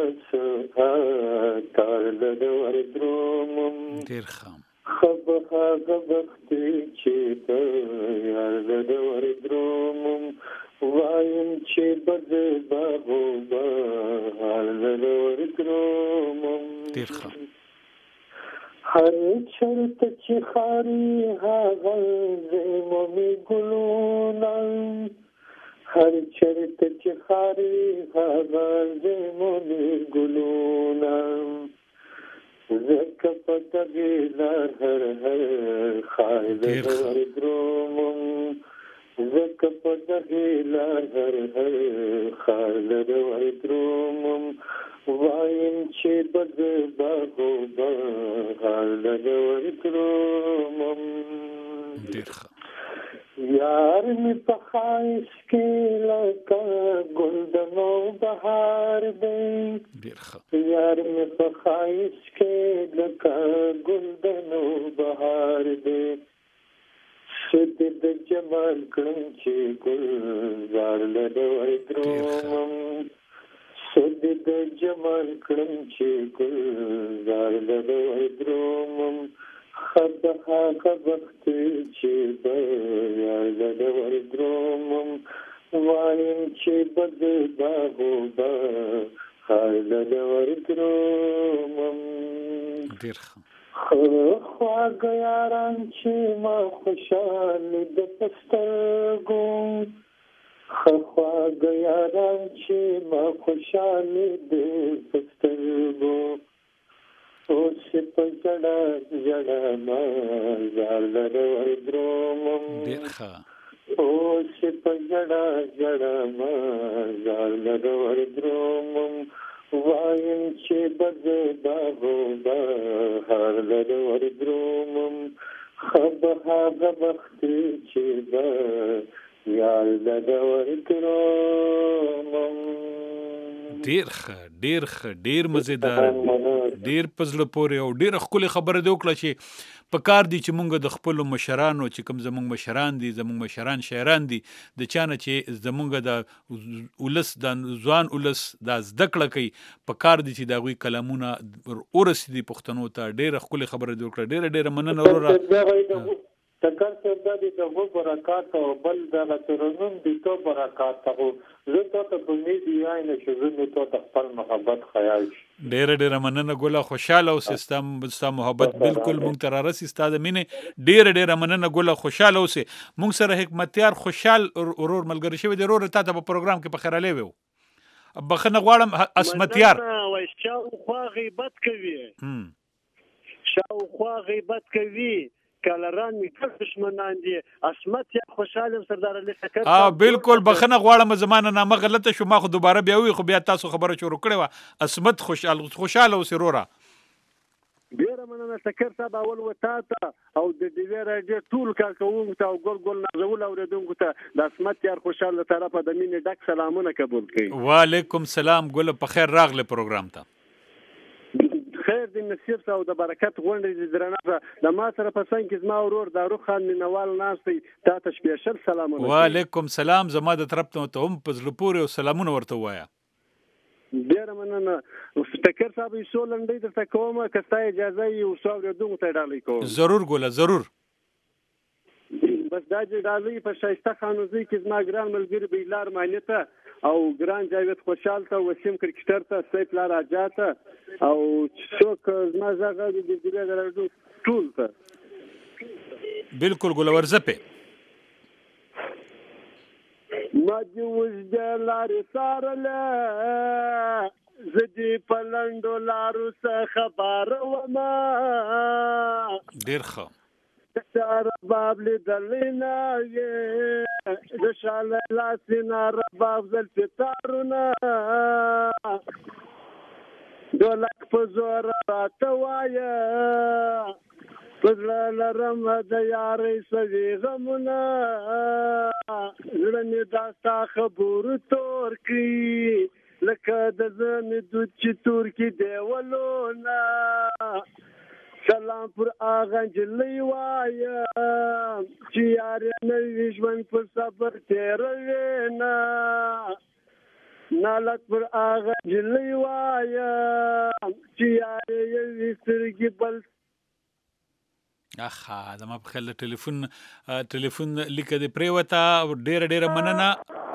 نڅه تار لره ور درومم ډېر ښه خب هغه وخت چې به یار لره ور درومم وایم چې بغو بهار لره ور درومم ډېر ښه هر چرته چې خاري هغه زمومي ګلونه هر چرته چې خاري هغه زمومي ګلونه زکه په دغه لار هر خار لره ور درومم زکه په دغه لار هر خار لره ور درومم وایم چې بغو بهار لره ور درومم ډېر ښه یار می په خایس کې لکه ګل د نو بهار دی ډېر ښه یار می په خایس کې لکه ګل د نو بهار دی شد د جمال کړم چې ګلزار لره ور درومم شد د جمال کړم چې ګلزار لره ور درومم خد هغه وخت چې به یار لره ور درومم وایم چې بغو بهار لره ور درومم ډېر ښه خواږه یاران چې ما خوشحال د پسترګو خواږه یاران چې ما خوشحال د پسترګو اوس په جړه ما زار لره ور درومم ډېر ښه اوس په جړه ما زار لره ور درومم وایم چې بزدا بودا هر لر ور درومم خب هغه وخت چې با یال د ور درومم. ډیر مزیدار، ډیر پزله پورې او ډیر ښکلې خبره دی وکړه چې په کار دي چې مونږ د خپلو مشرانو چې کوم زمونږ مشران دي، زمونږ مشران شاعران دي، د چا نه چې زمونږ د ولس د ځوان ولس دا زده کړه کوي، په کار دي چې د هغوی کلامونه ورسېدي پښتنو ته. ډیره ښکلې خبره دی وکړه، ډیره مننه وروره. تکر څه د دې د برکات او بل د ترنم دي تو برکات او زه ته په میډیا نه شوزنه ته خپل محبت خیال. ډیره مننه ګوله، خوشاله اوسې، ستا محبت بالکل مونږ ته رارسي، ستا د مینې ډیره مننه ګوله، خوشاله اوسې. مونږ سره حکمتیار خوشحال ورور ملګری شوی دی. ورور تا ته په پروګرام کې په خیر علی وو، بخښنه غواړم اسمتیار. شاوخوا غیبت کوي، شاوخوا غیبت کوي، کالران می ټول دشمنان دي. اسمت یا خوشاله سردار علي شکر بالکل بخنه غواړم، زمانه نامه غلطه شو، ما خو دوباره بیا وی، خو بیا تاسو خبره شروع کړې و. اسمت خوشاله اوسې وروره. ډیره مننه شکر صاحب، اول وتا ته او د دې راډیو ټول کارکوونکو ته او ګل نازول اوریدونکو ته د اسمت یار خوشاله طرفه د مینې ډک سلامونه قبول کړئ. وعلیکم سلام ګل، په خیر راغله پروګرام ته. خیر د نصیب او د برکت غونډې درنه د ما سره په څنګ کې زما ورور دارو خان مینوال ناستي، تا ته سپیشل سلامونه. وعلیکم سلام، زما د طرف ته هم په زړه پورې او سلامونه ورته وایا. ډیره مننه. ټکر صاحب یې سو لنډۍ درته کوم، که ستا اجازه وي ورسو اورېدونکو ته ډالۍ کوم. ضرور ګوله، ضرور. بس دا چې ډالۍ په ښایسته خانوزۍ کې زما ګران ملګري بیلار معنی ته او ګران جاوید خوشحال ته، وسیم کرکټر ته، سیف لار اجا ته او څوک زما زغه د دې درو ټول ته بالکل ګل ورزپه. ما دې وځ لارې سارله زدي پلندو لارو څخه خبر وما ډیر ښه رباب لیدلینا یې د شاله لاسینا رباب زلفتارونه دولک په زور راته وایه پزړه لرم د یارۍ سوي غمونه زړه مې دا ستا خبرو تور کړي لکه د زمې دود چې تور کړي دیولونه سلام پر آغا نجلۍ وایه چې یارې نوي ژوند په صبر تېروې نه نالت پر آغا نجلۍ وایه چې یارې یوې سترګې بل اخا زما په خیال ټلیفون لیکه دې پرېوته. ډیره مننه.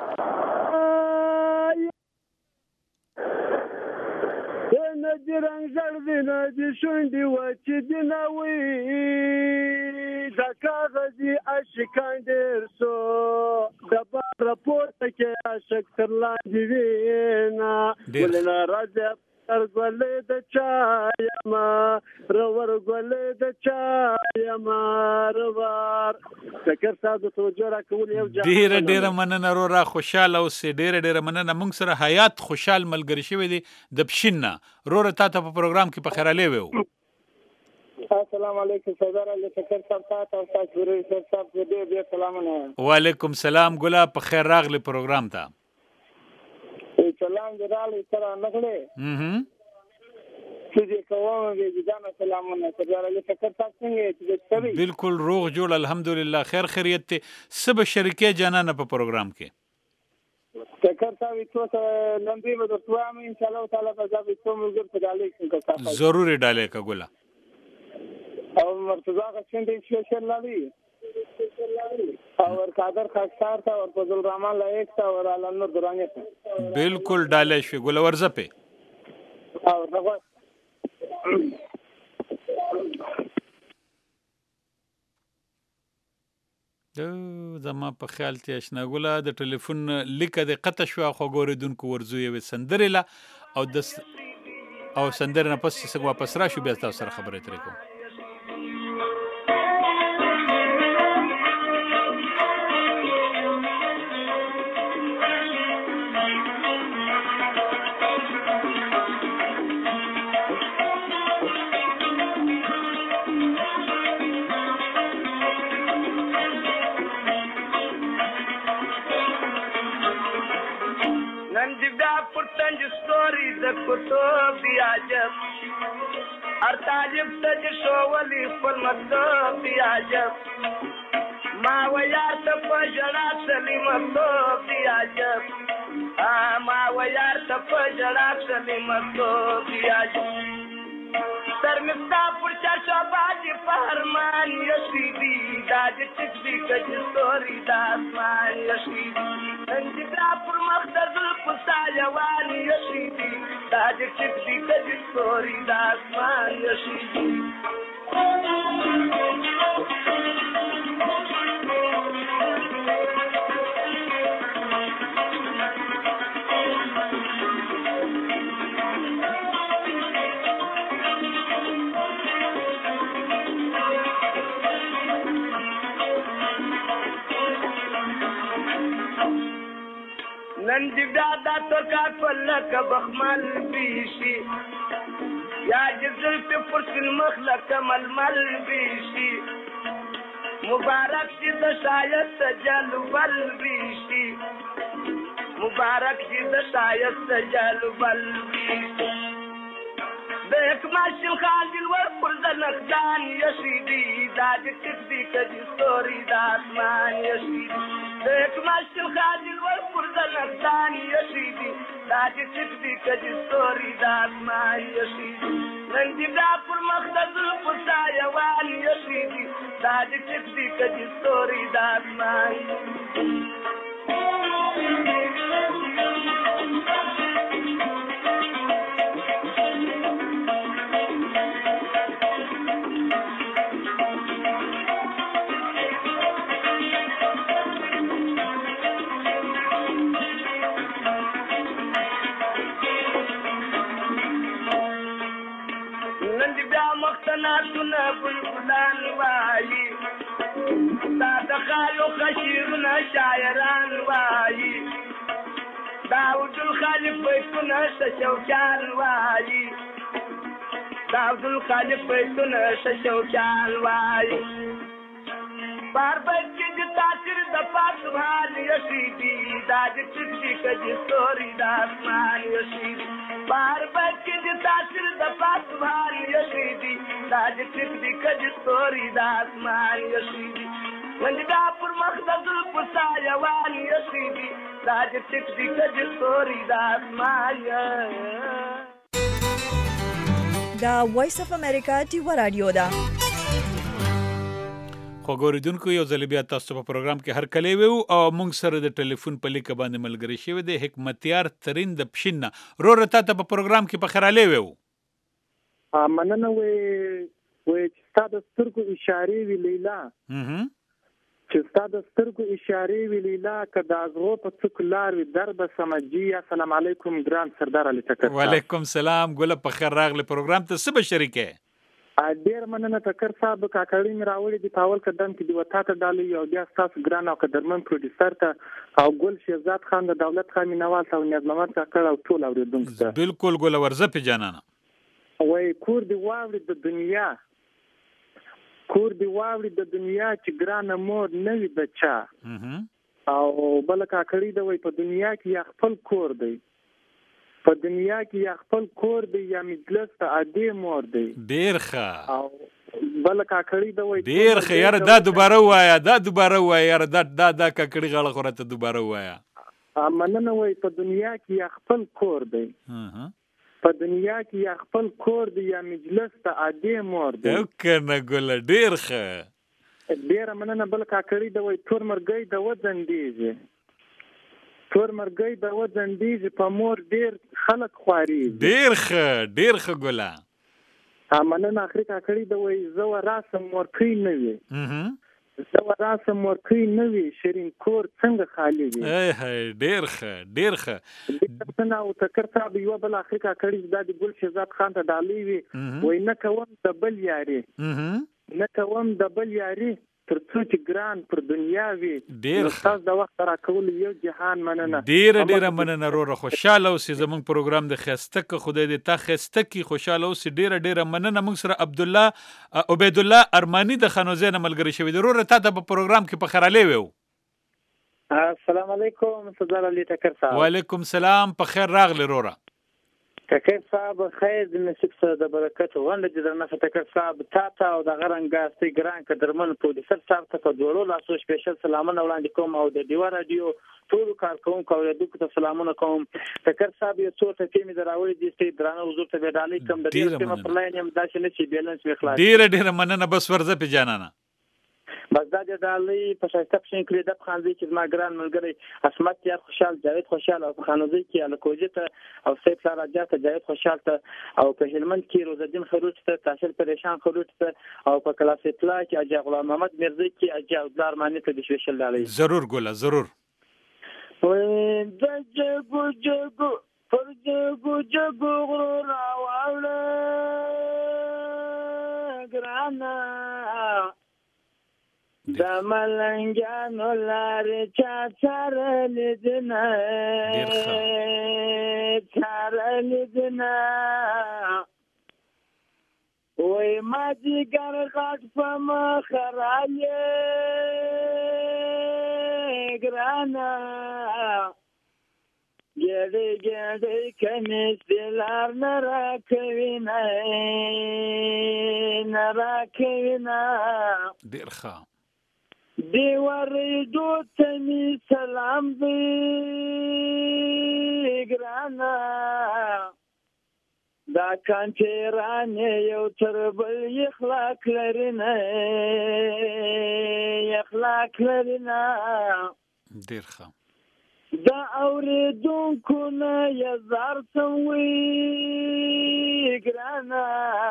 د رنګ زړ دی نه د شونډې وچې دي نه وي د کاغذي عاشقان ډېر سو د باره پورته کې عاشق تر لاندې وینا ولې ناراضه ګلې د چا یما رور ګلې د چا یما رور شکر صاحب د توجه راکول یو ډیره مننه وروره، خوشاله اوسې. ډیره مننه. موږ سره حیات خوشحال ملګری شوی دی د پښین نه. وروره تا ته په پروګرام کې په خیر علی وو. السلام علیکم سردار علي شکر صاحب، تاسو تاسو ورور صاحب دې سلامونه. وعلیکم سلام ګله، په خیر راغلی پروګرام ته. سلام دې راغلی سره نغلې چې کوم دې ځان سلامونه سردار علي شکر صاحب څنګه چې بالکل روغ جوړ الحمدلله، خیر خیریت ته. سب شریکه جانانه په پروګرام کې شکر صاحب څو لندې به تاسو هم ان شاء الله تعالی په ځای څو موږ په ډالۍ کې کوو. ضرور ډالۍ کا ګولا او مرتضی غشن دې سپیشل لالي اور قادر خاکسار تھا اور فضل الرحمن لائق تھا اور علنور درانگے تھا. بالکل ڈالے شوی گولا ورزپے زما په خیال ته اشنا ګولا د ټلیفون لیکه د قطع شو خو ګوریدونکو ورزو یو سندره او سندره نه پس چې واپس را شو بیا تاسو سره خبرې ترې کوم. دې بیا پر تنج ستوري د کتب دی عجب هر طالب ته چې ښوولي خپل مکتب دی عجب ما ویار ته په ژړا تللي مکتب دی عجب ما ویار ته په ژړا تللي مکتب دی عجب سر مې ستا پر چرچا باندې په ارمان یشي دي دا دې ټیک دي که چې ستوري د اسمان یشي دي نن دې بیا پر مخ د زلفو سایوان یشي دي دا دې ټیک دي که چې ستوري د اسمان یشي دي نن دې بیا دا ترکار په لکه بخمل بیشي یا دې زلفې پر سین مخ لکه ململ بیشي مبارک چې د ښایست جلبل بیشي مبارک چې د ښایست جلبل بیشي د حکماشین خالد ور پر زنخدان یشي دي دا دې ټیک دي که دې ستوري د اسمان یشي دي د حکماشین خالد ور پر زنخدان یشي دي دا دې ټیک دي که دې ستوري د اسمان یشي دي نن دې بیا پر مخ د زلفو سایوان یشي دي دا دې ټیک دي که دې ستوري د اسمان مختناتنا بلبلان وایي دا د خالو خشیرونه شاعران وایي داود الخالق بیتونه شوکان وایي داود الخالق بیتونه شوکان وایي بار بیت کې د تاثیر د پاک سبحان یشي دي دا د ټیک دي که د ستوري د اسمان یشي دي بار بیت کې د تاثیر د پاک سبحان یشي دي دا د ټیک دي که د ستوري د اسمان یشي دي نن دې بیا پر مخ د زلفو سایوان یشي دي دا د ټیک دي که د ستوري د اسمان دا وایس اف امریکا ټیوا رادیو ده خو ګوریدونکو یو ځل بیا تاسو په پروګرام کې هر کلی وو او موږ سره د ټلیفون په لیکه باندې ملګری شوی دی حکمتیار ترین د پښین رو رتا ته په پروګرام کې په خراله وو مننه وې چې ستاسو سترګو اشاره وی لیلا چې ستاسو سترګو اشاره وی لیلا کدا ازغو په څکلار وی درب سمجي السلام علیکم ګران سردار علي ټکر وعلیکم سلام ګل په خیر راغله پروګرام ته سبا شریکه ډیر مننه ټکر صاحب کاکړی می راوړي دی پاول قدم کې دی وتا ته ډالي او بیا تاسو ګران او قدرمن پروډوسر ته او ګل شهزاد خان د دولت خان مینوال او نیاز محمد کاکړ او ټول اوریدونکو ته بالکل ګل ورزه په جانانه وای کور دی واوري د دنیا چې ګران مور نه وي بچا او بل کاکړی دی وای په دنیا کې یا خپل کور دی په دنیا کې یا خپل کور دی یا مجلس ته عادي مور دی ډیر ښه او بل کاکړی دی وای ډیر ښه یار دا دوباره وایا یار دا کاکړی غاړه خورته دوباره وایا مننه وای په دنیا کې یا خپل کور دی په دنیا کې یا خپل کور دی یا مجلس ته عادي مور دی او کنه ګل ډیر ښه ډیر مننه بل کاکړی دی وای تور مرګي د وزن دیږي تور مرګي د وزن دیږي په مور ډیر خلک خواري ډیر ښه ګل مننه اخري کاکړی دی وای زو راسم ورکی نه وي شیرین کور څنګه خالی وي ډیر ښه څنګه او تکر صاحب یو بل اخري کاکړی د ګل شهزاد خان ته ډالي وي وای نه کوم د بل یاري ترڅو چې ګران پر دنیا وي ډیر تاسو د وخت راکول یو جهان مننه ډیر مننه روره خوشاله اوسې زموږ پروګرام د خسته کې خدای دې تا خسته کې خوشاله اوسې ډیر مننه موږ سره عبید الله ارمانی د خنوزین ملګری شوی دی روره تا ته په پروګرام کې په خراله وو السلام علیکم صدر علي ټکر صاحب. وعلیکم سلام، په خیر راغلی وروره. ټکر صاحب خیر د نصیب سره د برکت غونډه دې درنه ټکر صاحب تا او د غرنګاستي ګران کډرمن پروډوسر صاحب ته په جوړو لاسو سپیشل سلامونه وړاندې کوم او د ډیوا رادیو ټول کارکونکو او د ته سلامونه کوم. ټکر صاحب یو څو ټکي مې دراوړي دي چې درانه حضور ته ډالۍ کوم د دې سیمه پر لاین هم داسې نه چې بیلنس وخلاص. ډیره مننه، بس ورځه په جانانه. بس دا د ډالۍ په شایسته پښین کړی د خانزي چې ما ګران ملګری اسمت یا خوشحال جاوید خوشحال او خانزي کې الکوجه ته او سیف لاره جاته جاوید خوشحال ته او په هلمند کې روز الدین خروج ته تاشر پریشان خروج ته او په کلاس اطلاع کې اجا غلام محمد مرزي کې اجا عبدالله مانی ته د سپیشل ډالۍ. ضرور ګولا ضرور. د جګو جګو پر جګو جګو غرور راوړل ګرانا د ملنګانو لارې چا څارلې دینه وای ما جګر غټ په مخ رالیې ګرانا ګډې کمیس د لار نه راکوي نه ډېر ښه دی وریدو ته می سلام دی ګرانا دا کانټیرانې یو تر بل اخلاق لري نه ډېر ښه دا اوریدونکو نه یزار سوي ګرانا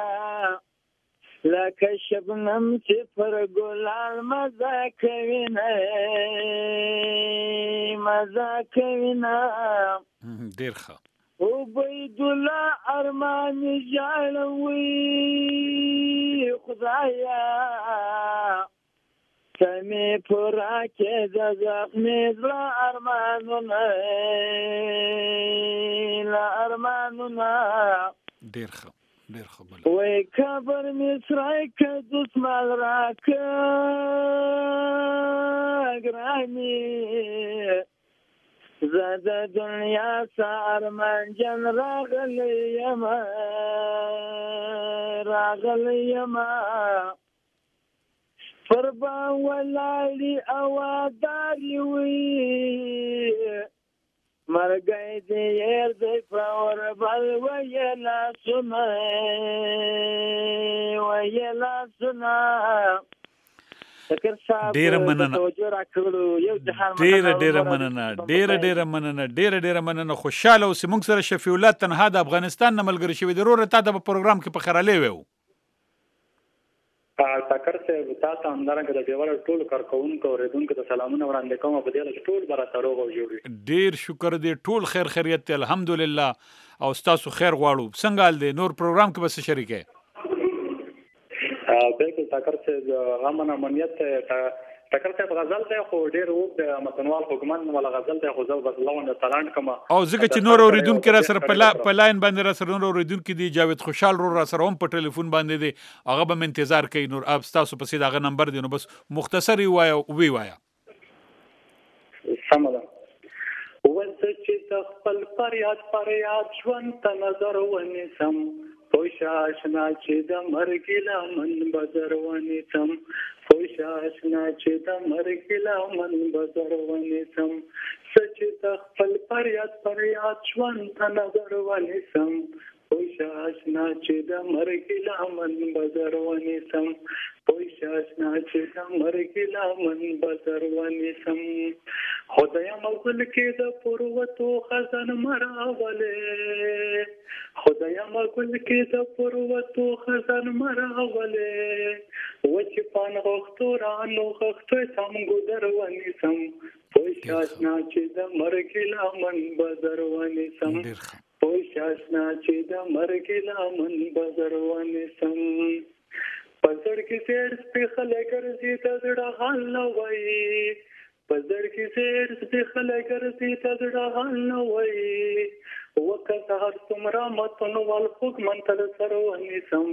لکه شبنم چې پر ګلال مزه کوي نه ډېر ښه عبید الله ارمان جاړوي خدایا کمی پورا کې د زخمې زړه ارمانونه ډېر ښه وای کبر مصرای که دسمال راکه ګرانی زده دنیا سا ارمان جن راغلی یما فربا ولالی اواداری وی مرګای دې ير دې پاور بل ویلا سنا ډېر مننه خوشاله اوسې. موږ سره شفیع الله تنها د افغانستان نه ملګری شوی دی. وروره تا د پروګرام کې په خرالی ویو ټکر صاحب تاسو همدارنګه د دیوال ټول کارکونکو اوریدونکو ته سلامونه وړاندې کوم په دې لږ ټول برابر او جوړ ډیر شکر دی ټول خیریت ته الحمدلله او تاسو خیر غواړو. څنګه حال دی؟ نور پروګرام کې بس شریکه بالکل ټکر صاحب غمن امنیت ټکر صاحب غزل ته خو ډیر وو د متنوال حکومت ولا غزل ته خو زو بدلونه تلاند کما او ځکه چې نور اوریدونکو را سره په لاین باندې را سره نور اوریدونکو دی جاوید خوشحال را سره هم په ټلیفون باندې دی هغه به انتظار کوي. نور اپ تاسو په سید هغه نمبر دی نو بس مختصری وایا سمه وڅ چې خپل فریاد ژوند ته نظر ونیسم پوښاشنا چې د مرګ لمن بزر ونیسم پوښاشنا چې د مرګ لمن بزر ونیسم سچ ته خپل فریاد ژوند ته نظر ونیسم پوښاشنا چې د مرګ لمن بزر ونیسم پوښاشنا چې د مرګ لمن بزر ونیسم خدای مغل کې د پروتو خزان مراولې خدای مغل کې د پروتو خزان مراولې وچ پان غختو رانو غختو سم ګدر ونیسم پوښاشنا چې د مرګ لمن بزر ونیسم پوښاشنا چې د مرګ لمن بزر ونیسم پزړ کې سیر سپېخله ګرځي ته زړه حال نه وایي پزړ کې سیر سپېخله ګرځي ته زړه حال نه وایي وکړه هر څومره متنو وال خوږ منتل سره ونیسم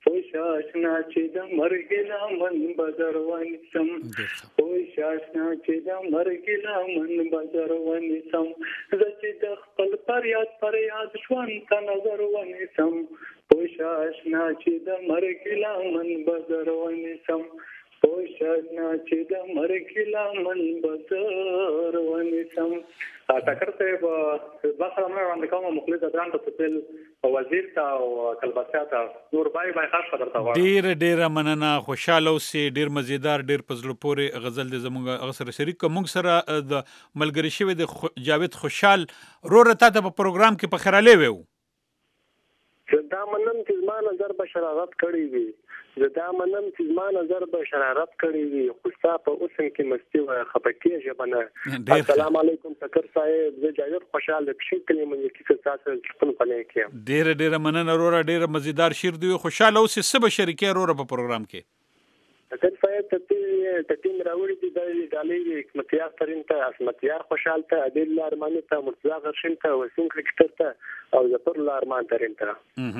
پوه آشنا چې د مرګ لامن بدر ونیسم پوه آشنا چې د مرګ لامن بدر ونیسم زه چې د خپل فریاد ژوند ته نظر ونیسم پوه آشنا چې د مرګ لامن بدر ونیسم پوه آشنا چې د مرګ لامن بدر ونیسم. ټکر صاحب بخره مې وړاندې کوم مخلص ادران ته تل وزیر ته او کلباسیا ته نور بای خاص خبر ته وړاندې ډیر مننه خوشاله اوسې ډیر مزیدار ډیر پزړه پورې غزل د زموږ سره شریک موږ سره د ملګری شوی د جاوید خوشحال رور ته په پروګرام کې په خراله وو دا منم چې ما نظر به شرارت کړی وي دا منم چې ما نظر به شرارت کړی وي خو په اوسن کې مستی و خپکیه ژبنه. السلام علیکم ټکر صاحب زه جاوید خوشحال د کشي کلمې کې تاسو خپل پلې کې ډیر مننه رور ډیر مزیدار شیر دی خوشاله اوسې سبا شریکه رور په پروګرام کې ټکر صاحب ته ټیم راوړي دي د ډالۍ حکمتیار ترين ته اسمتیار خوشحال ته عادل ارمانی ته مرتضی غرشین ته وسیم کرکټر ته او ظفر ارمان ترين ته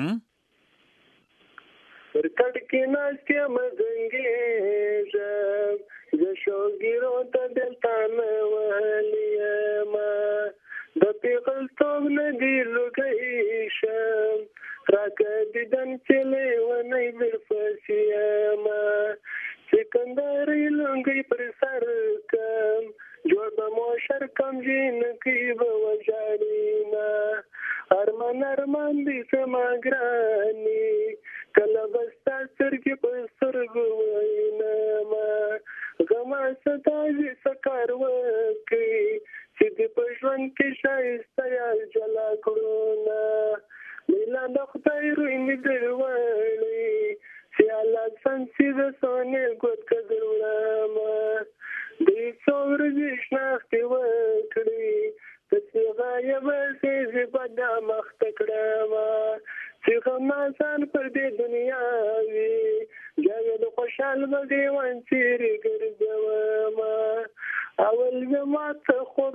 ورکړ کې ناز کې مزنګې ز شوګیرو ته دلتان وهلې ما د پیغل توب ندی لګی شم راکې ددن چلې ونی ورفسیه ما سکندري لنګي پر سر کم جوړ به مو شر کم جن کی به وجارینا ارمان دې سما ګرانی کله بستا سرګي په سرګو وینا ما غما ستای سکار وکي چې دې په ژوند کې شایسته یا جلا کړو میلا د خدای روینې دروالي سیالا سنسیده سونه گوت کدرولم دی صور جشناختی وکڑی تسی غایب سیزی بدا مخت کڑم سی غمازان پر دی دنیاوی جاید خوشحال بگیوان سیری گرزوام اول جماعت خود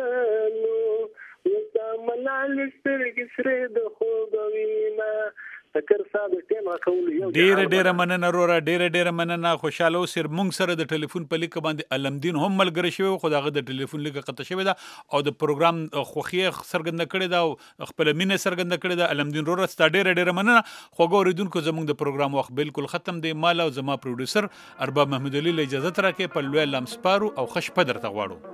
رکلنو وستا ملال سترگی سرید خوبوینا تکر صاحب ټیم راکول یو ډیر مننه رورا ډیر مننه خوشاله اوسې مونږ سره د ټلیفون په لیک باندې علمدین هم ملګری شوی خو دغه د ټلیفون لیک قطع شوی دا او د پروګرام خوخي سرګند کړی دا او خپل مینه سرګند کړی دا علمدین رورا ستا ډیر مننه خو ګوریدونکو زموږ د پروګرام وخت بالکل ختم دی مال او زما پروډوسر ارباب محمود علي له اجازه ترکه په لوی لمسپارو او خش پدر ته غواړو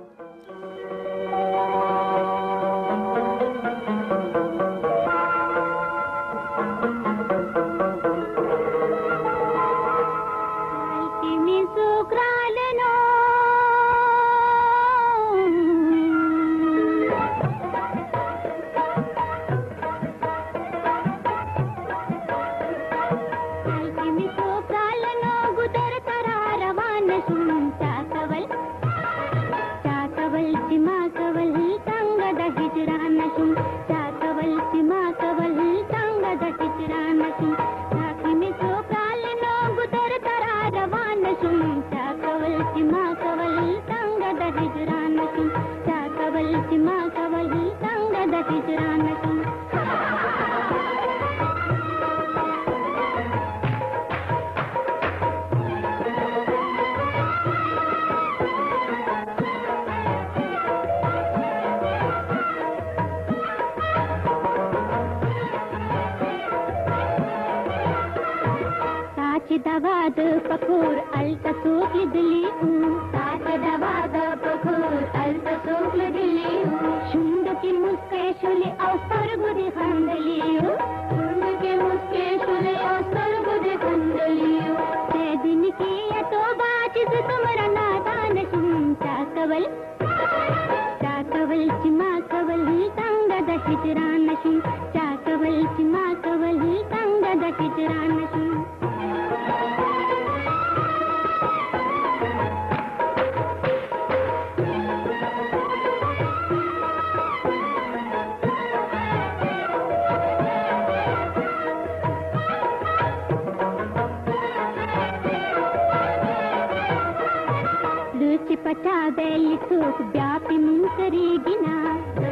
पता बेली तो ब्याह पे मुंह करेगी ना